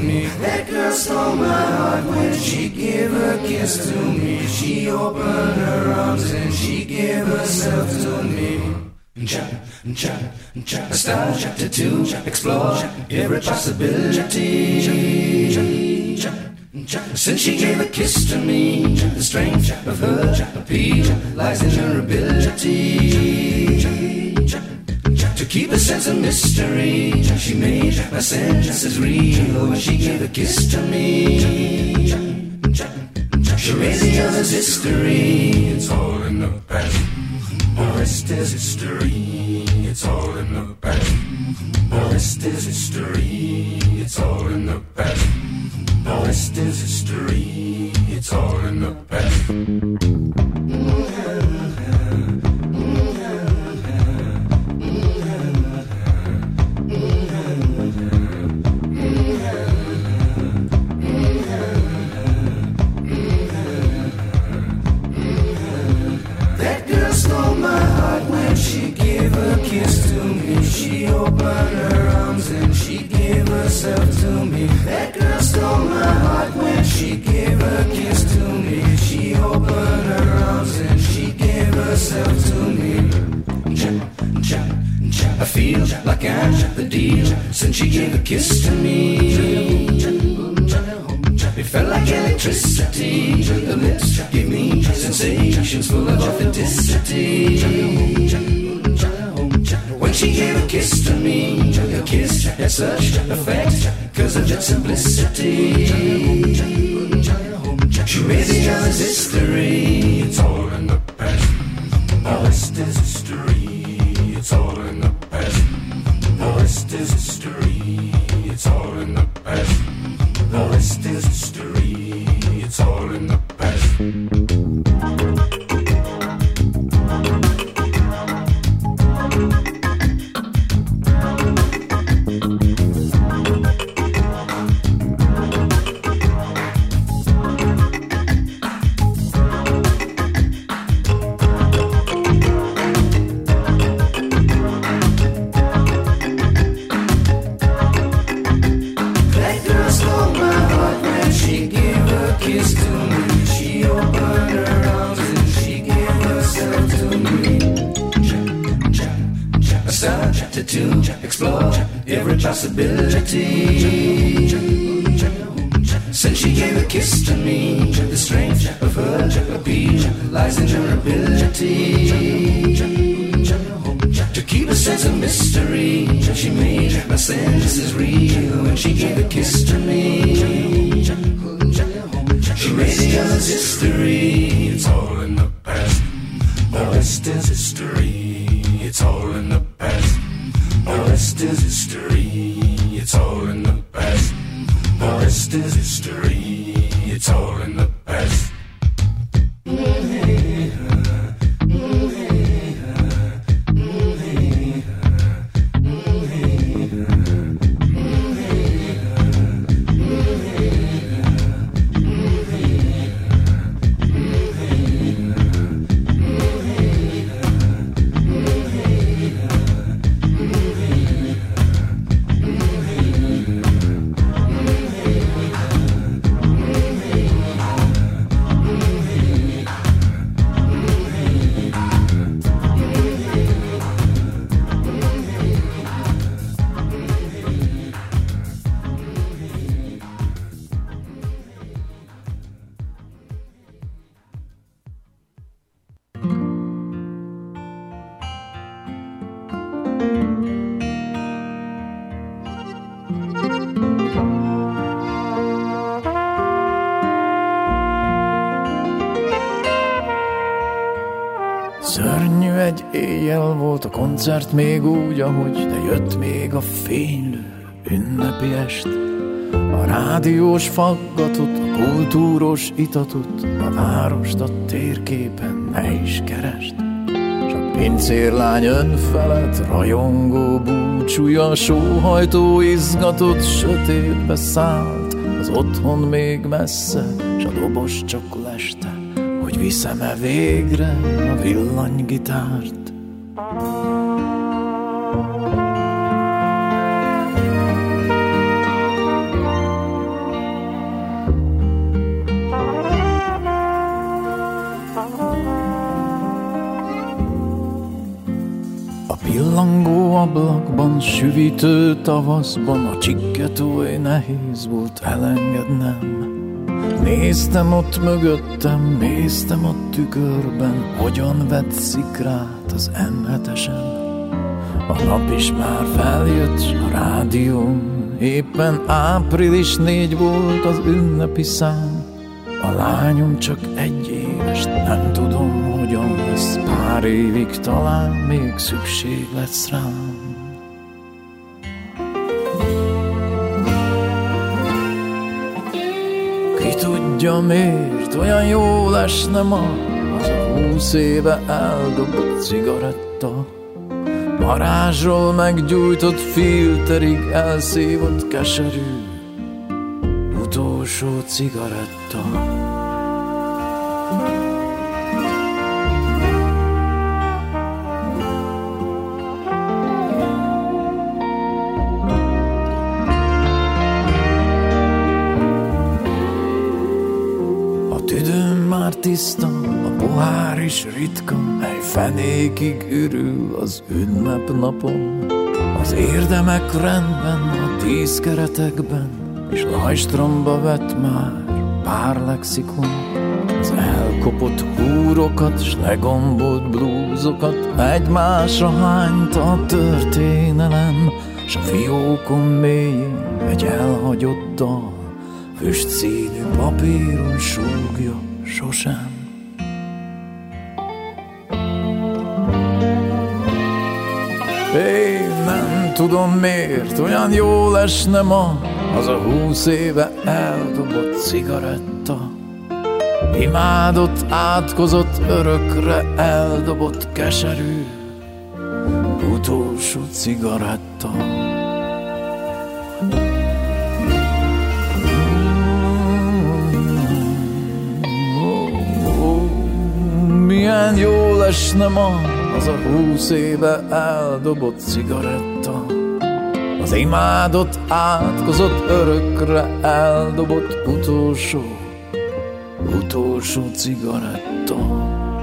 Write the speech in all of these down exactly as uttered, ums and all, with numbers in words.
me. That girl stole my heart when she gave her kiss to me. She opened her arms and she gave herself to me. Start chapter two, explore every possibility. Since she gave a kiss to me, the strength of her appeal lies in her ability to keep a sense of mystery. She made my senses real when she gave a kiss to me. She made the others history. It's all in the past. The rest is history. It's all in the past. The rest is history. It's all in the past. The rest is history. It's all in the past. That girl stole my heart when she gave a kiss to me. She opened her arms and she gave herself to me. That girl stole my heart when she gave a kiss to me. She opened her arms and she gave herself to me. I feel like I'm the deal since she gave a kiss to me. It felt like electricity. The lips gave me sensations full of authenticity. When she gave a kiss to me, her kiss had such effect because of its simplicity. She made the others history. It's all in the past. The rest is history. It's all in the past. The rest is history. It's all in the past. The rest is history. It's all in the past. To explore every possibility. Since she gave a kiss to me, the strength of her appeal lies in her ability to keep a sense of mystery. She made my senses real when she gave a kiss to me. She made the others history. It's all in the past. The rest is history. It's all in the past. The rest is history. It's all in the past. The rest is history. It's all in the past. Szörnyű egy éjjel volt a koncert még úgy, ahogy, de jött még a fénylő ünnepi est. A rádiós faggatot, a kultúros itatot, a várost a térképen ne is kerest. S a pincérlány önfelett rajongó búcsúja, sóhajtó izgatott sötétbe szállt. Az otthon még messze, s a dobos csak leste, hogy viszem-e végre a villanygitárt. süvítő tavaszban, a csikket oly nehéz volt elengednem. Néztem ott mögöttem, néztem a tükörben, hogyan vett szikrát az em hetesen. A nap is már feljött, s a rádión éppen április négy volt az ünnepi szám. A lányom csak egy éves, nem tudom, hogyan lesz, pár évig talán még szükség lesz rám. Ki tudja miért, olyan jól esne ma az a húsz éve eldobott cigaretta. Varázsról meggyújtott filterig elszívott keserű utolsó cigaretta. A tüdőm már tiszta, a pohár is ritka, mely fenékig ürül az ünnepnapon. Az érdemek rendben, a tíz keretekben, és lajstromba vett már pár lexikon. Az elkopott húrokat, s legombolt blúzokat egymásra hányta a történelem, s a fiókon mélyén egy elhagyott dal füstszínű papíron súgja sosem. Én nem tudom miért, olyan jól esne ma az a húsz éve eldobott cigaretta. Imádott, átkozott, örökre eldobott keserű utolsó cigaretta. Milyen jól esne ma az a húsz éve eldobott cigaretta. Az imádott, átkozott, örökre eldobott utolsó, utolsó cigaretta.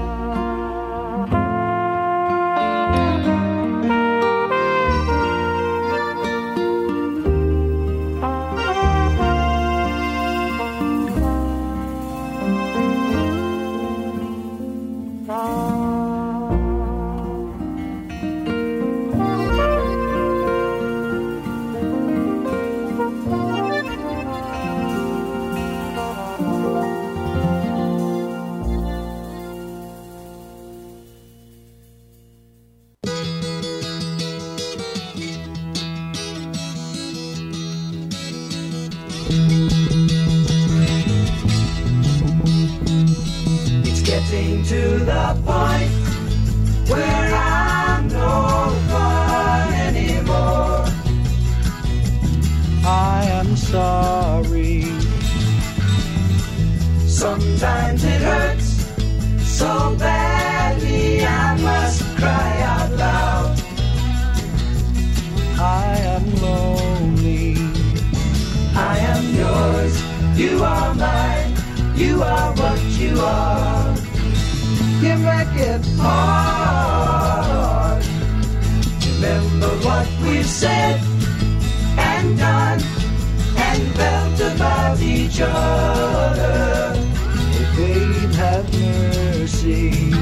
It's getting to the point where I'm no fun anymore. I am sorry. Sometimes it hurts so badly I must cry out loud. I am lonely. I am yours, you are mine, you are what you are. You make it hard. Remember what we've said and done and felt about each other. Oh, babe, have mercy.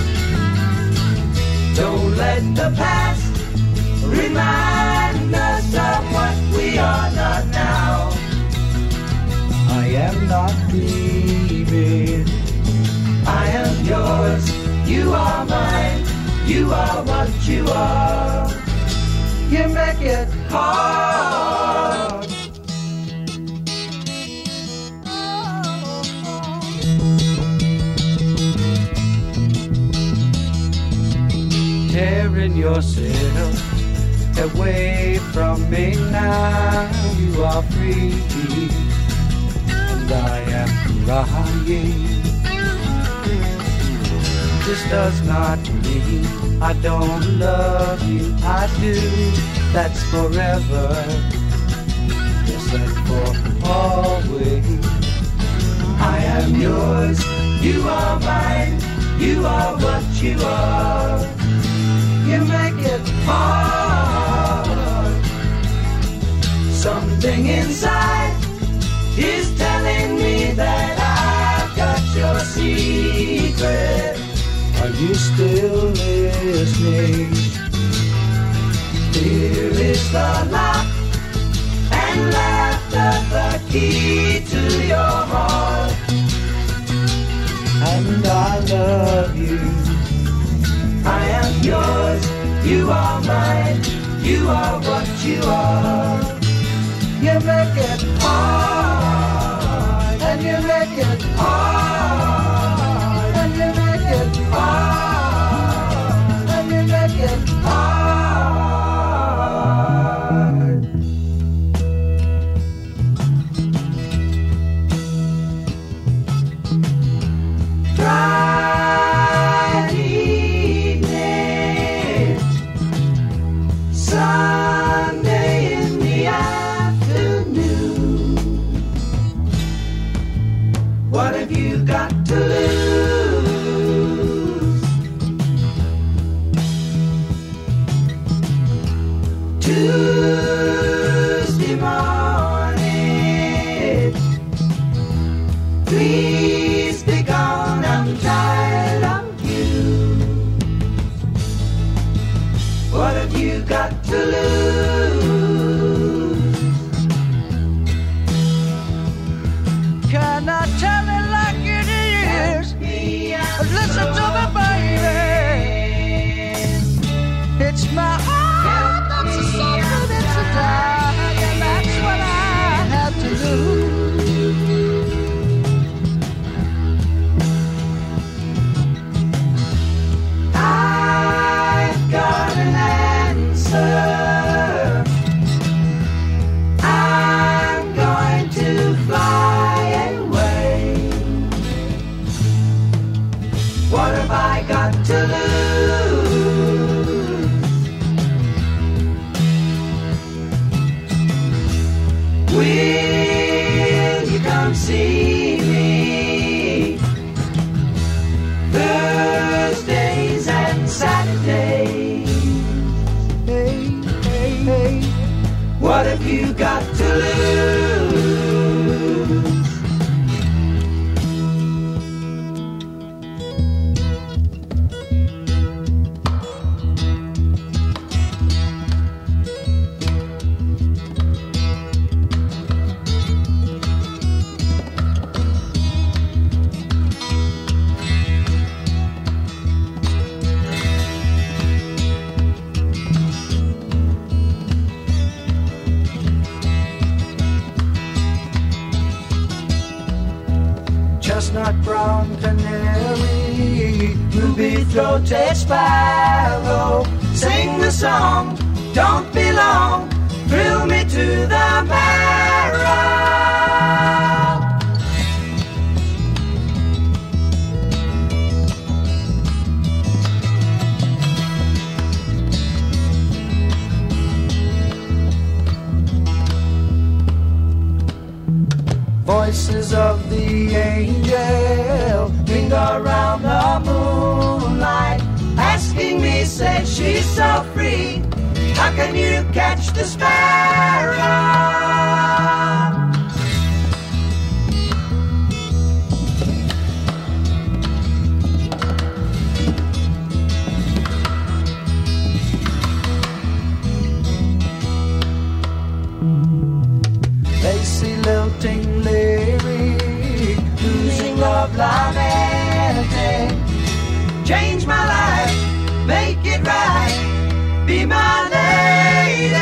Don't let the past remind us of what we are not now. I am not grieving. I am yours, you are mine, you are what you are. You make it hard. Tearing yourself away from me now, you are free, and I am crying. This does not mean I don't love you, I do, that's forever, yes, and for always. I am yours, you are mine, you are what you are. You make it hard. inside is telling me that I've got your secret. Are you still listening? Here is the lock and laughter, the key to your heart. And I love you. I am yours, you are mine, you are what you are. You make it hard, and you make it hard, and you make it hard, and you make it hard. Friday evening, Sunday in the afternoon. What have you got to lose? Tuesday morning, please be gone, I'm tired of you. What have you got to lose? Can I tell it like it is? Listen to me, baby. It's my heart that's a suffer, it's a die, and that's what I have to do. I've got an answer. I'm going to fly away. What have I got to lose? Will you come see me Thursdays and Saturdays? Hey, hey, hey. What have you got to lose? Chestnut brown canary, ruby-throated sparrow, sing the song, don't be long, thrill me to the marrow. Voices of the angel ring around the moonlight, asking me, say she's so free, how can you catch the sparrow? Lacy lilting lyric, losing love lamenting, change my life, make it right, be my lady.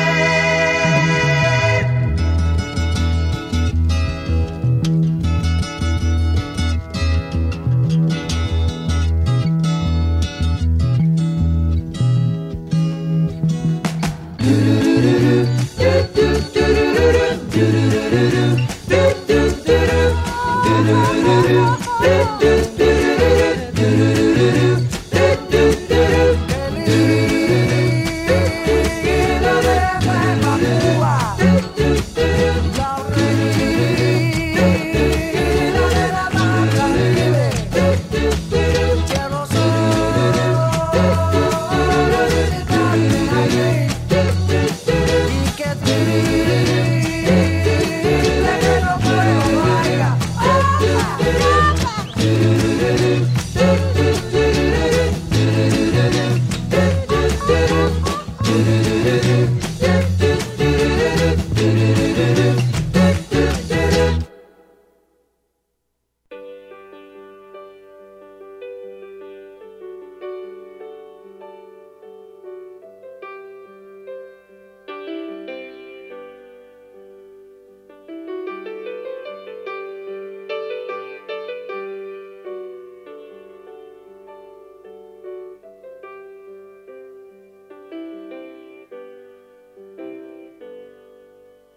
Do do do do do do do do do do do do do.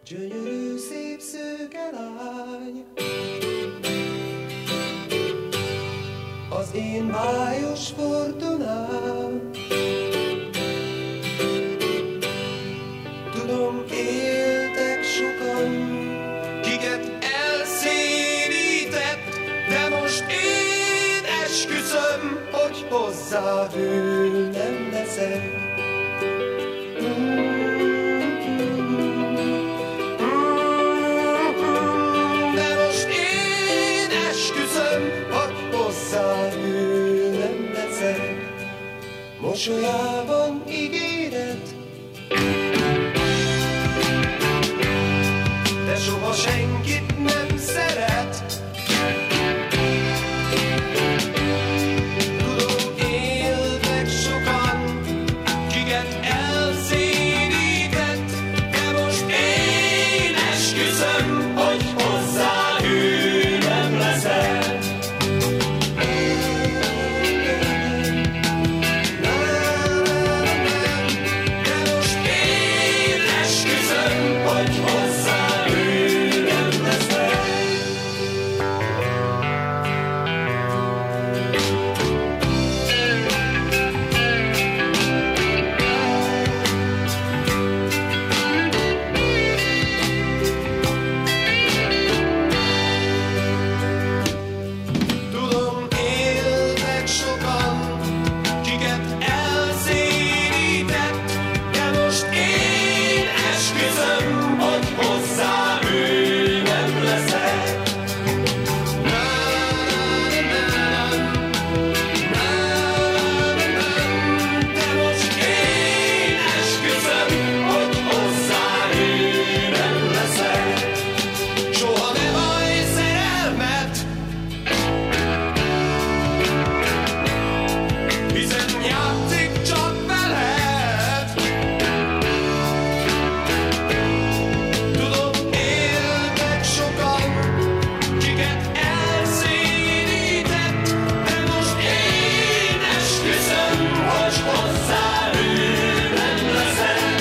gyönyörű szép szőke lány. Az én bájos fortunám, tudom, éltek sokan, kiket elszédített, de most én esküszöm, hogy hozzá ő nem leszek. De most én esküszöm, hogy hozzá ő nem leszek. Mosolyában ígéret, de soha senkit nem szeret. Tudom, éltek sokan, kiket elszédített, de most én esküszöm, hogy hozzá ő nem leszek. De most én esküszöm, hogy hozzá ő nem leszek. Tudom, éltek sokan, kiket elszédített, de most én esküszöm, hogy hozzá ő nem leszek. De most én esküszöm, hogy hozzá ő nem leszek. Soha ne vallj szerelmet, hiszen játszik csak veled. Tudom, éltek sokan, kiket elszédített, de most én esküszöm, hogy hozzá ő nem leszek.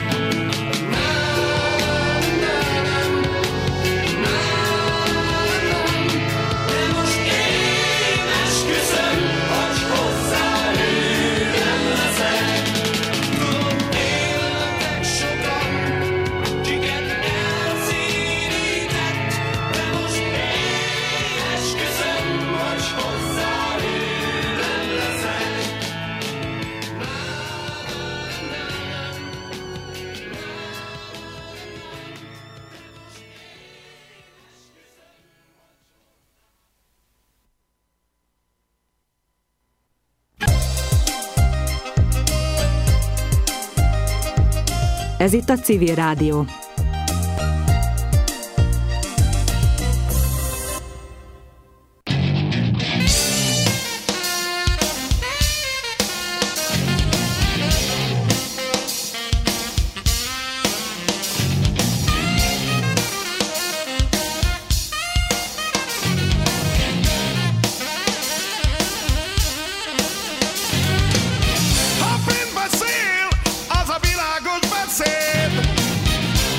De most én esküszöm, hogy hozzá ő nem leszek. Tudom, éltek sokan, kiket elszédített, de most én esküszöm, hogy hozzá ő nem leszek. Ez itt a Civil Rádió. Ha fent beszél, az a világos beszéd.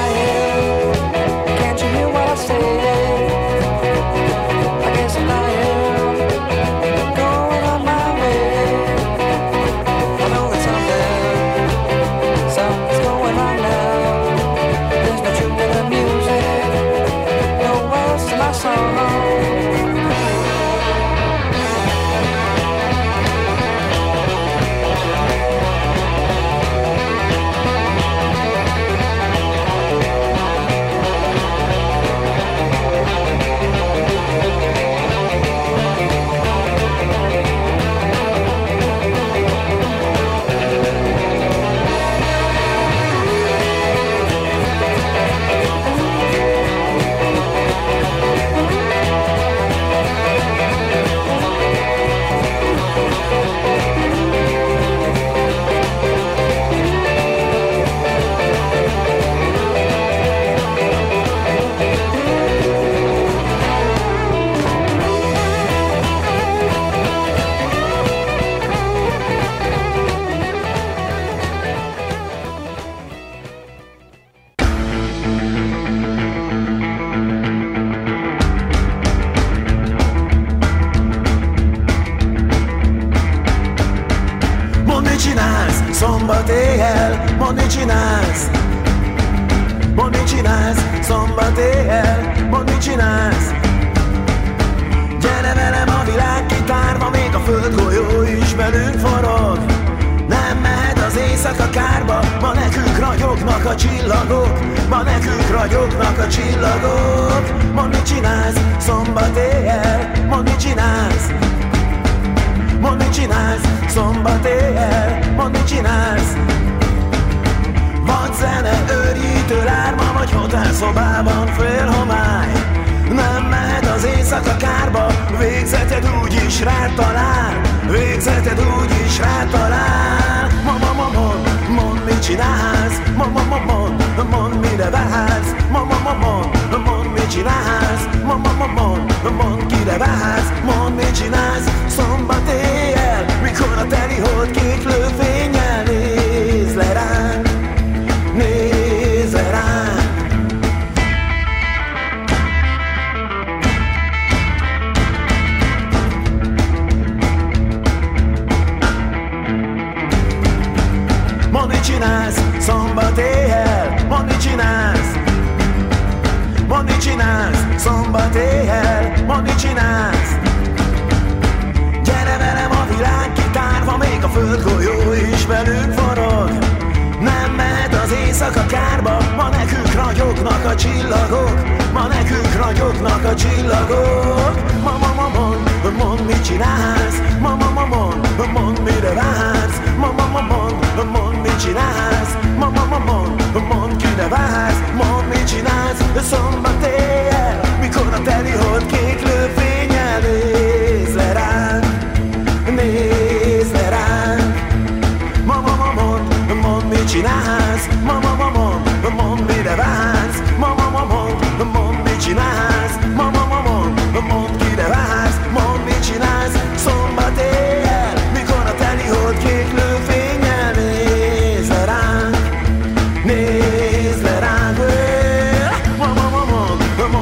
lying. Can't you hear what I say? I guess I'm lying, going on my way. I know that something, something's going on now. There's no truth in the music, no words to my song. Szombat éjjel, mondd, mit csinálsz? Mondd, mit csinálsz? Szombat éjjel, mondd, mit csinálsz? Gyere velem a világ kitárva, még a földgolyó is velünk forog. Nem mehet az éjszaka kárba, ma nekünk ragyognak a csillagok. Ma nekünk ragyognak a csillagok. Mondd, mit csinálsz? Szombat éjjel, mondd, mit csinálsz? Mondd, mit csinálsz? Szombat éjjel, mondd, mit csinálsz? Vagy zene, őrjítő lárma, vagy hotelszobában fél homály. Nem mehet az éjszaka kárba, végzeted úgyis rád talál. Végzeted úgyis rád talál. Ma-ma-ma-mond, mondd, mit csinálsz? Ma-ma-ma-mond, mondd, mire vársz? Ma-ma-ma-mond, mondd, mit csinálsz? Ma-ma-ma-mond, mondd, kire vársz? Mondd, mit csinálsz? Szombat éjjel, mikor a teli hold kék lőfénnyel néz le ránk, néz le ránk. Mondd, mit csinálsz? Szombat éjjel, mondd, mit csinálsz? Mondd, mit csinálsz? Szombat éjjel, mondd, mit csinálsz? Gyere velem a világ kitárva, még a földgolyó is velünk forog. Nem mehet az éjszaka kárba, ma nekünk ragyognak a csillagok. Ma nekünk ragyognak a csillagok. Ma-ma-ma-mond, mondd, mit csinálsz? Ma-ma-ma-mond, mondd, mire vársz? Ma-ma-ma-mond, mondd, mit csinálsz? Ma-ma-ma-mond, mondd, kire vársz? Mondd, mit csinálsz? Szombat éjjel, mikor a teli hold kék lőfénnyel néz le ránk, néz le ránk. Ma-ma-ma-mond, mondd, mit csinálsz? Ma-ma-ma-mond, mondd, mire vársz? Ma-ma-ma-mond, mondd, mit csinálsz? Ma-ma-ma-mond, mondd, kire vársz? Mondd, mit csinálsz? Szombat éjjel, mikor a teli hold kék lőfénnyel néz le ránk, néz le ránk. Ma-ma-ma-mond,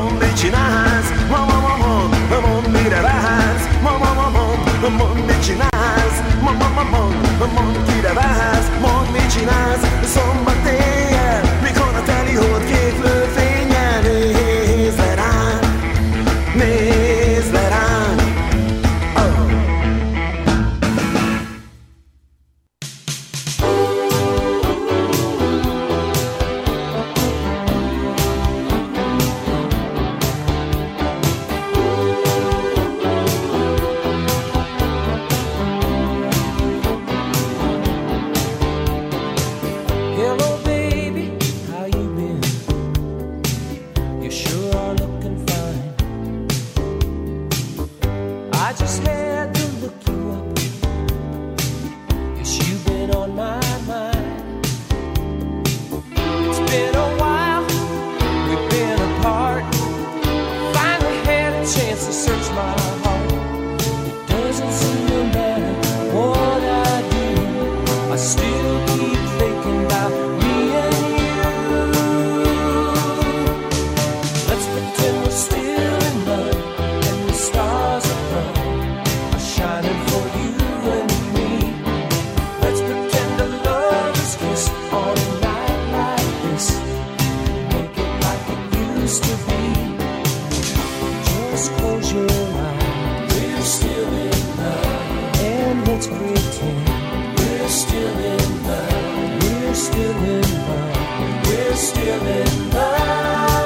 used to be. Just close your eyes. We're still in love. And let's pretend we're still in love. We're still in love. We're still in love.